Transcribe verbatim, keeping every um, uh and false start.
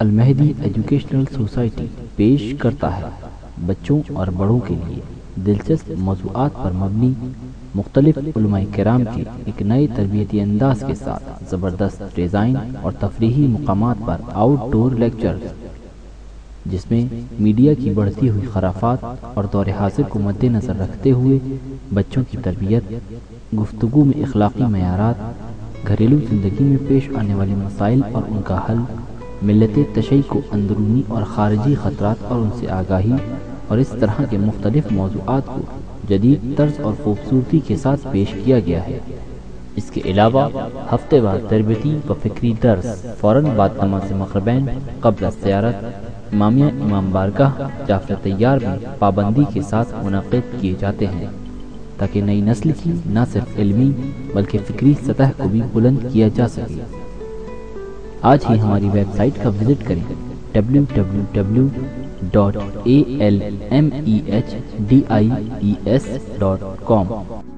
المہدی educational society پیش کرتا ہے بچوں اور بڑوں کے لیے دلچسپ موضوعات پر مبنی مختلف علماء کرام کے ایک نئے تربیتی انداز کے ساتھ زبردست ڈیزائن اور تفریحی مقامات پر آؤٹ ڈور لیکچرز، جس میں میڈیا کی بڑھتی ہوئی خرافات اور دور حاضر کو مد نظر رکھتے ہوئے بچوں کی تربیت، گفتگو میں اخلاقی معیارات، گھریلو زندگی میں پیش آنے والے مسائل اور ان کا حل، ملت تشیع کو اندرونی اور خارجی خطرات اور ان سے آگاہی، اور اس طرح کے مختلف موضوعات کو جدید طرز اور خوبصورتی کے ساتھ پیش کیا گیا ہے۔ اس کے علاوہ ہفتے وار تربیتی و فکری درس فوراً بعد نماز مغربین قبل زیارت امامیہ امام بارگاہ جعفر طیار میں پابندی کے ساتھ منعقد کیے جاتے ہیں، تاکہ نئی نسل کی نہ صرف علمی بلکہ فکری سطح کو بھی بلند کیا جا سکے۔ آج ہی ہماری ویب سائٹ کا وزٹ کریں W W W dot A L M E H D I E S dot com.